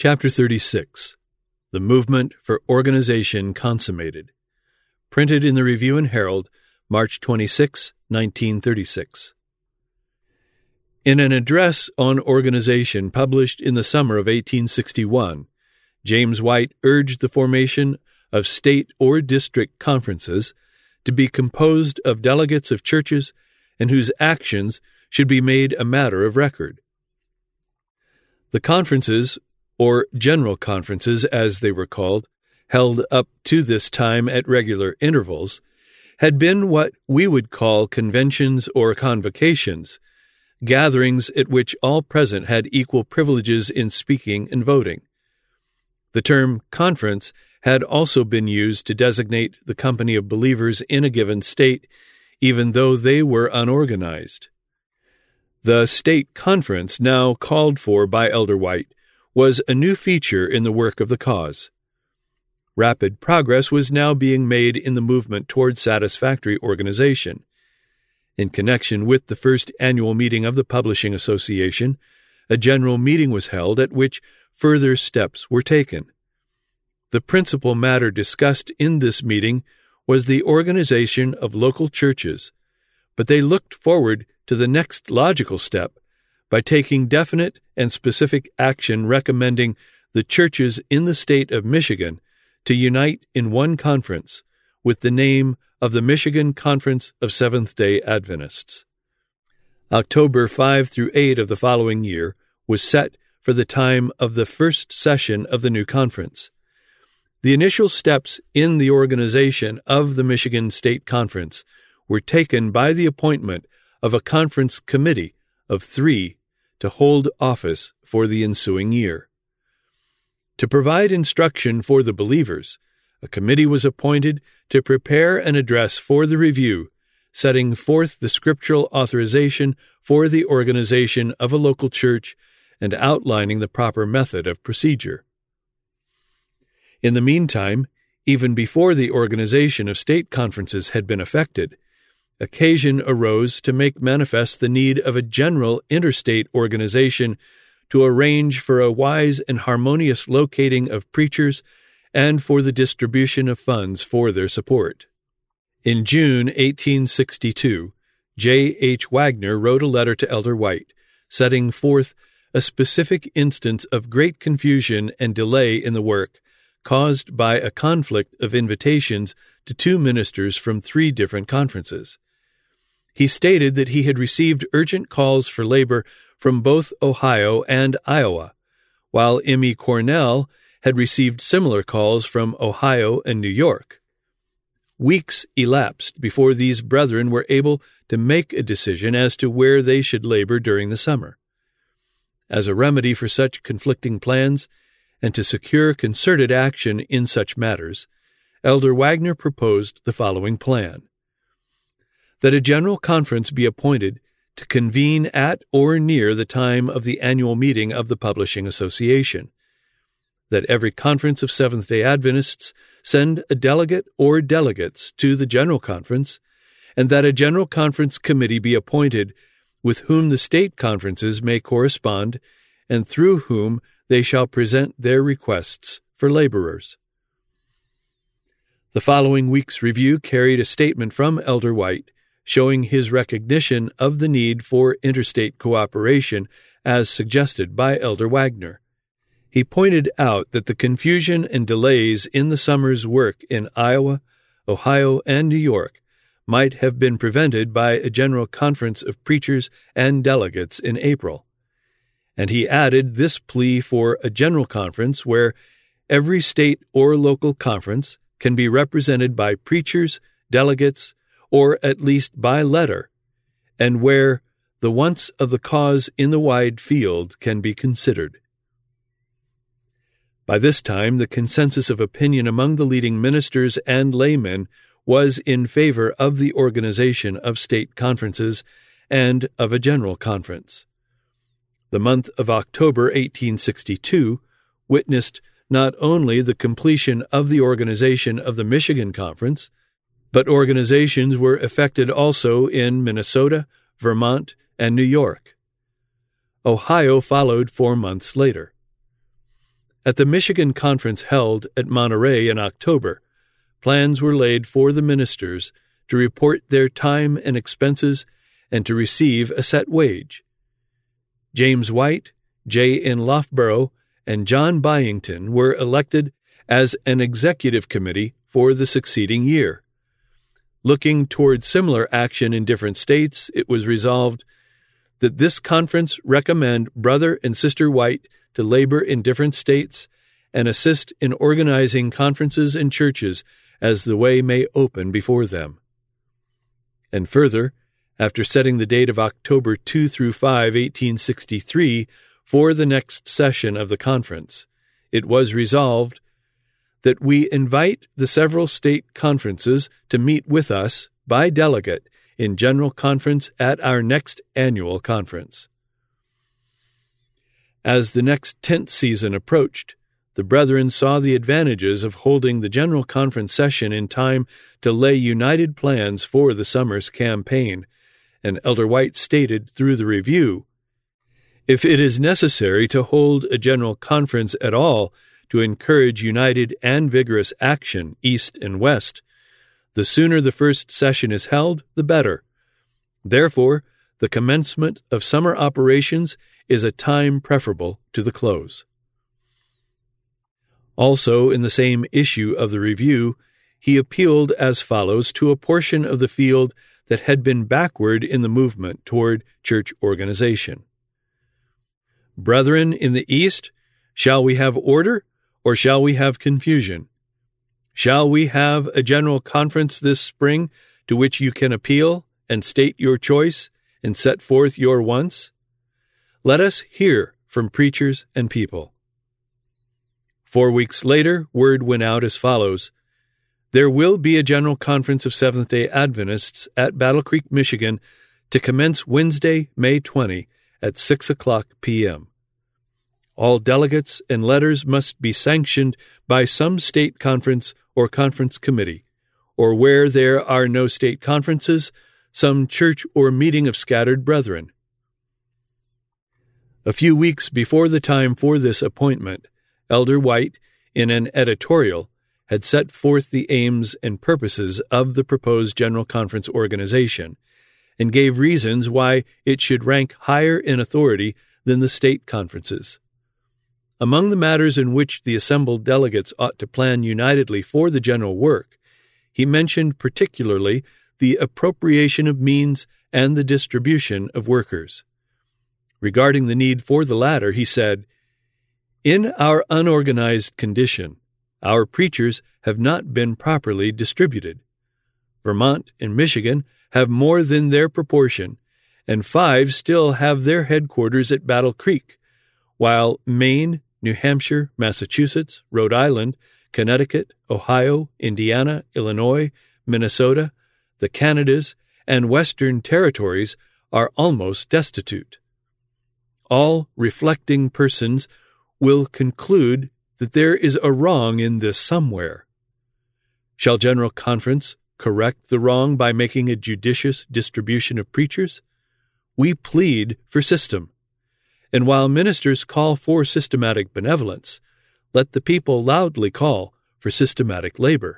Chapter 36. The Movement for Organization Consummated. Printed in the Review and Herald, March 26, 1936. In an address on organization published in the summer of 1861, James White urged the formation of state or district conferences to be composed of delegates of churches and whose actions should be made a matter of record. The conferences, or general conferences as they were called, held up to this time at regular intervals, had been what we would call conventions or convocations, gatherings at which all present had equal privileges in speaking and voting. The term conference had also been used to designate the company of believers in a given state, even though they were unorganized. The state conference now called for by Elder White was a new feature in the work of the cause. Rapid progress was now being made in the movement toward satisfactory organization. In connection with the first annual meeting of the Publishing Association, a general meeting was held at which further steps were taken. The principal matter discussed in this meeting was the organization of local churches, but they looked forward to the next logical step by taking definite and specific action recommending the churches in the state of Michigan to unite in one conference with the name of the Michigan Conference of Seventh-day Adventists. October 5 through 8 of the following year was set for the time of the first session of the new conference. The initial steps in the organization of the Michigan State Conference were taken by the appointment of a conference committee of 3 to hold office for the ensuing year. To provide instruction for the believers, a committee was appointed to prepare an address for the review, setting forth the scriptural authorization for the organization of a local church and outlining the proper method of procedure. In the meantime, even before the organization of state conferences had been effected, occasion arose to make manifest the need of a general interstate organization to arrange for a wise and harmonious locating of preachers and for the distribution of funds for their support. In June 1862, J. H. Wagner wrote a letter to Elder White, setting forth a specific instance of great confusion and delay in the work caused by a conflict of invitations to 2 ministers from 3 different conferences. He stated that he had received urgent calls for labor from both Ohio and Iowa, while M. E. Cornell had received similar calls from Ohio and New York. Weeks elapsed before these brethren were able to make a decision as to where they should labor during the summer. As a remedy for such conflicting plans, and to secure concerted action in such matters, Elder Wagner proposed the following plan: that a general conference be appointed to convene at or near the time of the annual meeting of the Publishing Association, that every conference of Seventh-day Adventists send a delegate or delegates to the general conference, and that a general conference committee be appointed with whom the state conferences may correspond and through whom they shall present their requests for laborers. The following week's review carried a statement from Elder White showing his recognition of the need for interstate cooperation as suggested by Elder Wagner. He pointed out that the confusion and delays in the summer's work in Iowa, Ohio, and New York might have been prevented by a general conference of preachers and delegates in April. And he added this plea for a general conference where every state or local conference can be represented by preachers, delegates, or at least by letter, and where the wants of the cause in the wide field can be considered. By this time, the consensus of opinion among the leading ministers and laymen was in favor of the organization of state conferences and of a general conference. The month of October 1862 witnessed not only the completion of the organization of the Michigan Conference, but organizations were effected also in Minnesota, Vermont, and New York. Ohio followed 4 months later. At the Michigan Conference held at Monterey in October, plans were laid for the ministers to report their time and expenses and to receive a set wage. James White, J. N. Loughborough, and John Byington were elected as an executive committee for the succeeding year. Looking toward similar action in different states, it was resolved that this conference recommend Brother and Sister White to labor in different states and assist in organizing conferences and churches as the way may open before them. And further, after setting the date of October 2 through 5, 1863, for the next session of the conference, it was resolved that we invite the several state conferences to meet with us by delegate in general conference at our next annual conference. As the next tent season approached, the brethren saw the advantages of holding the general conference session in time to lay united plans for the summer's campaign, and Elder White stated through the review, "If it is necessary to hold a general conference at all to encourage united and vigorous action east and west, the sooner the first session is held, the better. Therefore, the commencement of summer operations is a time preferable to the close." Also, in the same issue of the review, he appealed as follows to a portion of the field that had been backward in the movement toward church organization. "Brethren in the East, shall we have order, or shall we have confusion? Shall we have a general conference this spring to which you can appeal and state your choice and set forth your wants? Let us hear from preachers and people." 4 weeks later, word went out as follows: "There will be a general conference of Seventh-day Adventists at Battle Creek, Michigan, to commence Wednesday, May 20, at 6:00 p.m. All delegates and letters must be sanctioned by some state conference or conference committee, or where there are no state conferences, some church or meeting of scattered brethren." A few weeks before the time for this appointment, Elder White, in an editorial, had set forth the aims and purposes of the proposed General Conference organization, and gave reasons why it should rank higher in authority than the state conferences. Among the matters in which the assembled delegates ought to plan unitedly for the general work, he mentioned particularly the appropriation of means and the distribution of workers. Regarding the need for the latter, he said, "In our unorganized condition, our preachers have not been properly distributed. Vermont and Michigan have more than their proportion, and 5 still have their headquarters at Battle Creek, while Maine, New Hampshire, Massachusetts, Rhode Island, Connecticut, Ohio, Indiana, Illinois, Minnesota, the Canadas, and Western Territories are almost destitute. All reflecting persons will conclude that there is a wrong in this somewhere. Shall General Conference correct the wrong by making a judicious distribution of preachers? We plead for system. And while ministers call for systematic benevolence, let the people loudly call for systematic labor."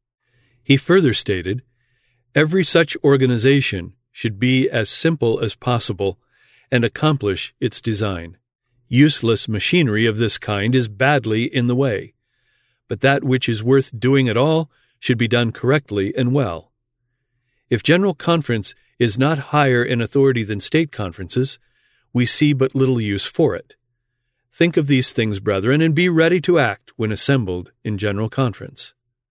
He further stated, "Every such organization should be as simple as possible and accomplish its design. Useless machinery of this kind is badly in the way, but that which is worth doing at all should be done correctly and well. If General Conference is not higher in authority than state conferences, we see but little use for it. Think of these things, brethren, and be ready to act when assembled in General Conference."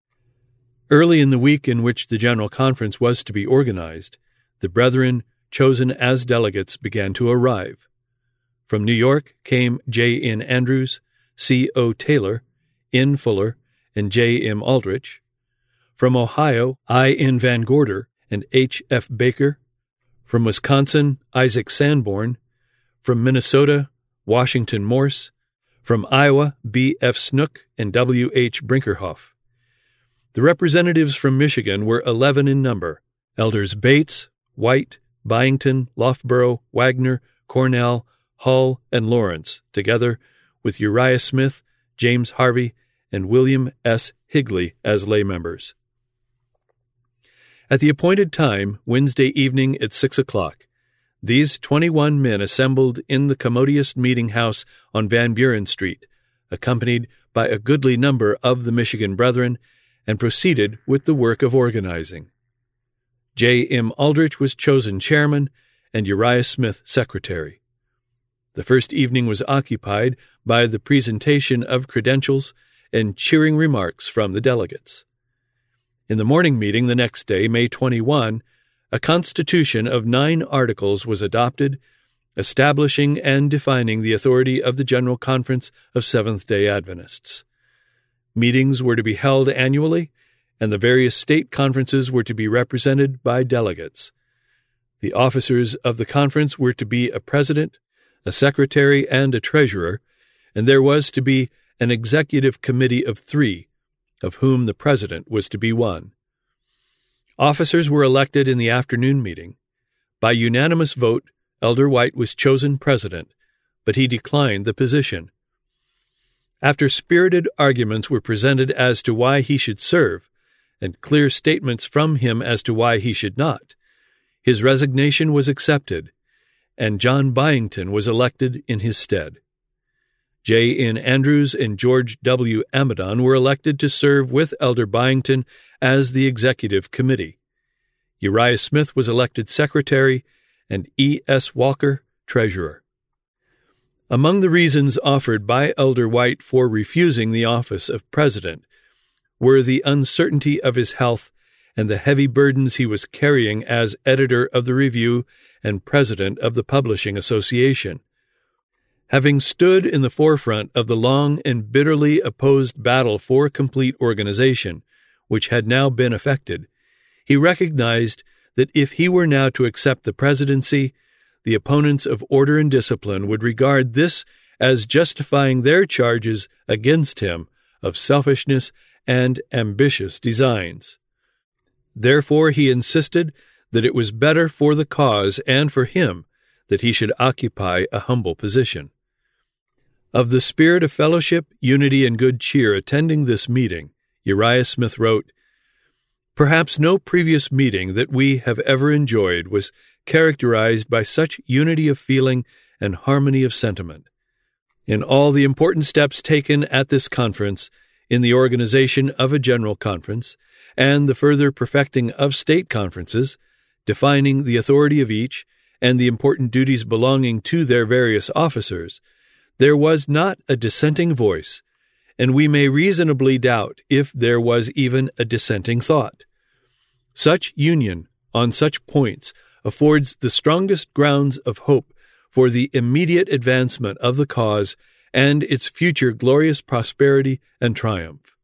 Early in the week in which the General Conference was to be organized, the brethren chosen as delegates began to arrive. From New York came J. N. Andrews, C. O. Taylor, N. Fuller, and J. M. Aldrich. From Ohio, I. N. Van Gorder and H. F. Baker. From Wisconsin, Isaac Sanborn. From Minnesota, Washington Morse. From Iowa, B. F. Snook and W. H. Brinkerhoff. The representatives from Michigan were 11 in number: Elders Bates, White, Byington, Loughborough, Wagner, Cornell, Hull, and Lawrence, together with Uriah Smith, James Harvey, and William S. Higley as lay members. At the appointed time, Wednesday evening at 6 o'clock, these 21 men assembled in the commodious meeting house on Van Buren Street, accompanied by a goodly number of the Michigan Brethren, and proceeded with the work of organizing. J. M. Aldrich was chosen chairman, and Uriah Smith secretary. The first evening was occupied by the presentation of credentials and cheering remarks from the delegates. In the morning meeting the next day, May 21, a constitution of 9 articles was adopted, establishing and defining the authority of the General Conference of Seventh-day Adventists. Meetings were to be held annually, and the various state conferences were to be represented by delegates. The officers of the conference were to be a president, a secretary, and a treasurer, and there was to be an executive committee of 3, of whom the president was to be one. Officers were elected in the afternoon meeting. By unanimous vote, Elder White was chosen president, but he declined the position. After spirited arguments were presented as to why he should serve, and clear statements from him as to why he should not, his resignation was accepted, and John Byington was elected in his stead. J. N. Andrews and George W. Amidon were elected to serve with Elder Byington as the executive committee. Uriah Smith was elected secretary, and E. S. Walker treasurer. Among the reasons offered by Elder White for refusing the office of president were the uncertainty of his health and the heavy burdens he was carrying as editor of the Review and president of the Publishing Association. Having stood in the forefront of the long and bitterly opposed battle for complete organization, which had now been effected, he recognized that if he were now to accept the presidency, the opponents of order and discipline would regard this as justifying their charges against him of selfishness and ambitious designs. Therefore he insisted that it was better for the cause and for him that he should occupy a humble position. Of the spirit of fellowship, unity, and good cheer attending this meeting, Uriah Smith wrote, "Perhaps no previous meeting that we have ever enjoyed was characterized by such unity of feeling and harmony of sentiment. In all the important steps taken at this conference, in the organization of a general conference, and the further perfecting of state conferences, defining the authority of each, and the important duties belonging to their various officers, there was not a dissenting voice, and we may reasonably doubt if there was even a dissenting thought. Such union on such points affords the strongest grounds of hope for the immediate advancement of the cause and its future glorious prosperity and triumph."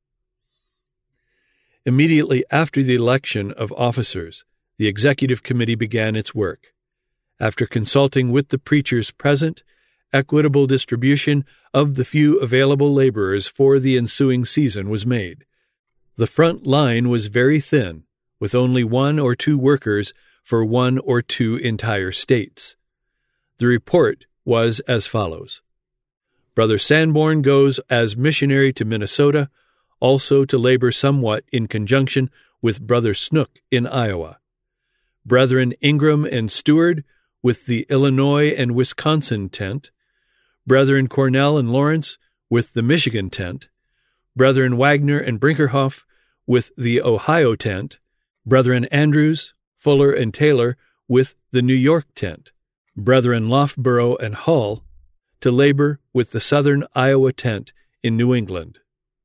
Immediately after the election of officers, the executive committee began its work. After consulting with the preachers present, equitable distribution of the few available laborers for the ensuing season was made. The front line was very thin, with only 1 or 2 workers for 1 or 2 entire states. The report was as follows. Brother Sanborn goes as missionary to Minnesota, also to labor somewhat in conjunction with Brother Snook in Iowa. Brethren Ingram and Stewart with the Illinois and Wisconsin tent, Brethren Cornell and Lawrence with the Michigan tent, Brethren Wagner and Brinkerhoff with the Ohio tent, Brethren Andrews, Fuller, and Taylor with the New York tent, Brethren Loughborough and Hull to labor with the Southern Iowa tent in New England.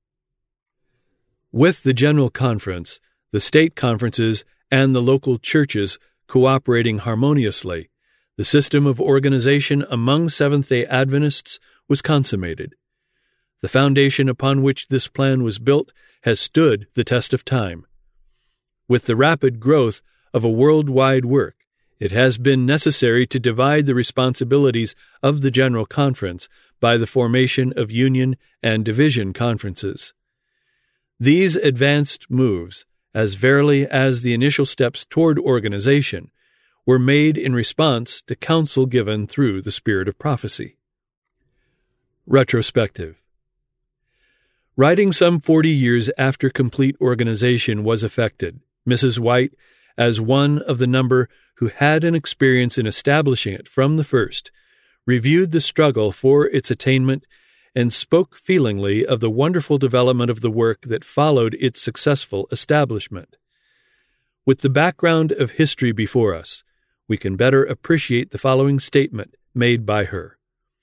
With the General Conference, the state conferences, and the local churches cooperating harmoniously, the system of organization among Seventh-day Adventists was consummated. The foundation upon which this plan was built has stood the test of time. With the rapid growth of a worldwide work, it has been necessary to divide the responsibilities of the General Conference by the formation of union and division conferences. These advanced moves, as verily as the initial steps toward organization, were made in response to counsel given through the spirit of prophecy. Retrospective. Writing some 40 years after complete organization was effected, Mrs. White, as one of the number who had an experience in establishing it from the first, reviewed the struggle for its attainment and spoke feelingly of the wonderful development of the work that followed its successful establishment. With the background of history before us, we can better appreciate the following statement made by her.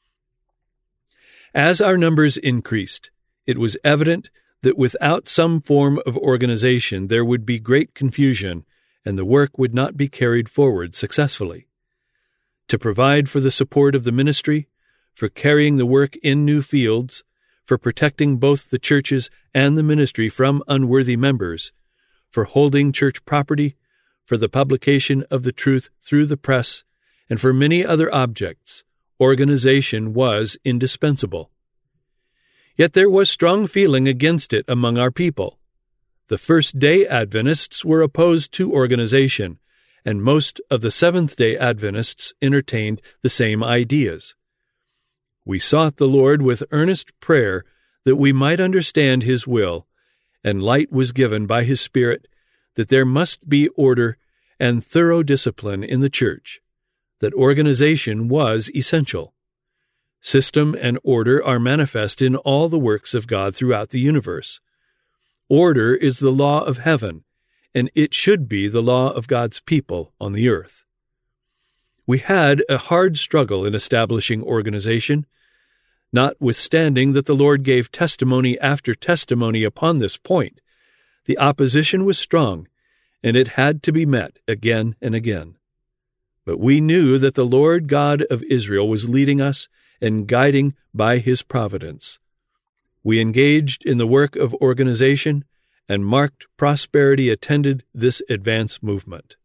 As our numbers increased, it was evident that without some form of organization there would be great confusion and the work would not be carried forward successfully. To provide for the support of the ministry, for carrying the work in new fields, for protecting both the churches and the ministry from unworthy members, for holding church property, for the publication of the truth through the press, and for many other objects, organization was indispensable. Yet there was strong feeling against it among our people. The First-day Adventists were opposed to organization, and most of the Seventh-day Adventists entertained the same ideas. We sought the Lord with earnest prayer that we might understand His will, and light was given by His Spirit that there must be order and thorough discipline in the church, that organization was essential. System and order are manifest in all the works of God throughout the universe. Order is the law of heaven, and it should be the law of God's people on the earth. We had a hard struggle in establishing organization, notwithstanding that the Lord gave testimony after testimony upon this point. The opposition was strong, and it had to be met again and again. But we knew that the Lord God of Israel was leading us and guiding by His providence. We engaged in the work of organization, and marked prosperity attended this advance movement.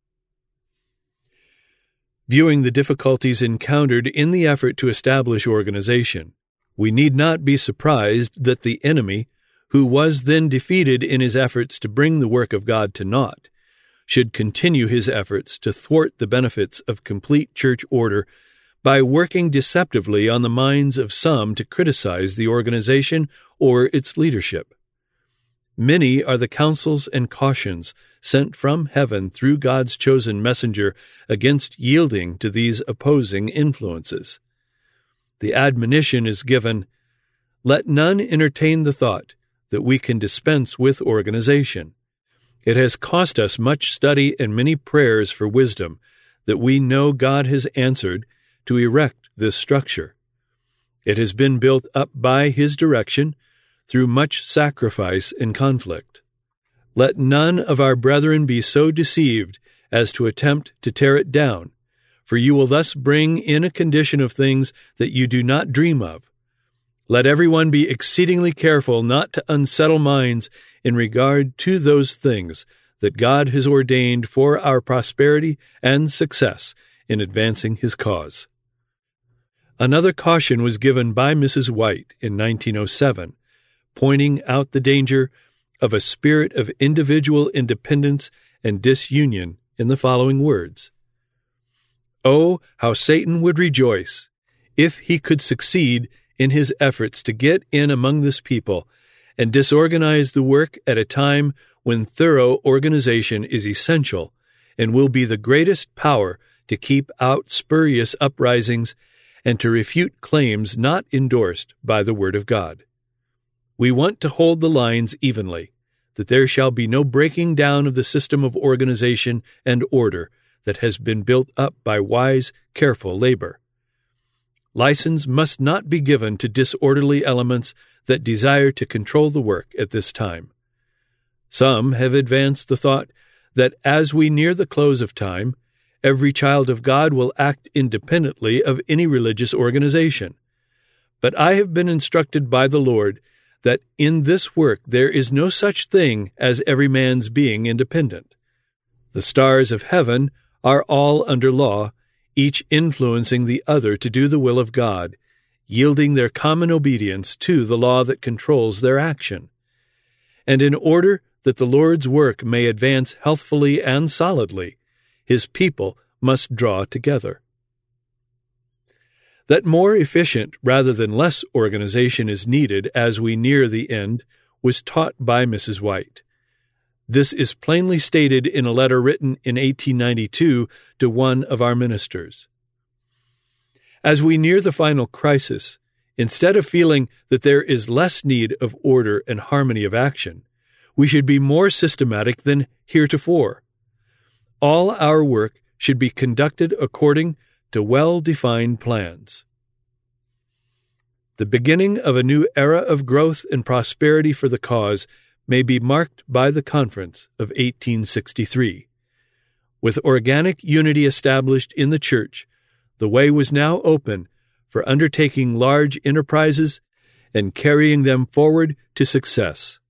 Viewing the difficulties encountered in the effort to establish organization, we need not be surprised that the enemy, who was then defeated in his efforts to bring the work of God to naught, should continue his efforts to thwart the benefits of complete church order by working deceptively on the minds of some to criticize the organization or its leadership. Many are the counsels and cautions sent from heaven through God's chosen messenger against yielding to these opposing influences. The admonition is given, "Let none entertain the thought that we can dispense with organization. It has cost us much study and many prayers for wisdom that we know God has answered to erect this structure. It has been built up by His direction through much sacrifice and conflict. Let none of our brethren be so deceived as to attempt to tear it down, for you will thus bring in a condition of things that you do not dream of. Let everyone be exceedingly careful not to unsettle minds in regard to those things that God has ordained for our prosperity and success in advancing His cause." Another caution was given by Mrs. White in 1907, pointing out the danger of a spirit of individual independence and disunion in the following words: "Oh, how Satan would rejoice if he could succeed in his efforts to get in among this people and disorganize the work at a time when thorough organization is essential and will be the greatest power to keep out spurious uprisings and to refute claims not endorsed by the Word of God. We want to hold the lines evenly, that there shall be no breaking down of the system of organization and order that has been built up by wise, careful labor. License must not be given to disorderly elements that desire to control the work at this time. Some have advanced the thought that as we near the close of time, every child of God will act independently of any religious organization. But I have been instructed by the Lord that in this work there is no such thing as every man's being independent. The stars of heaven are all under law, each influencing the other to do the will of God, yielding their common obedience to the law that controls their action. And in order that the Lord's work may advance healthfully and solidly, His people must draw together. That more efficient rather than less organization is needed as we near the end was taught by Mrs. White. This is plainly stated in a letter written in 1892 to one of our ministers. As we near the final crisis, instead of feeling that there is less need of order and harmony of action, we should be more systematic than heretofore. All our work should be conducted according to well-defined plans. The beginning of a new era of growth and prosperity for the cause may be marked by the Conference of 1863. With organic unity established in the Church, the way was now open for undertaking large enterprises and carrying them forward to success.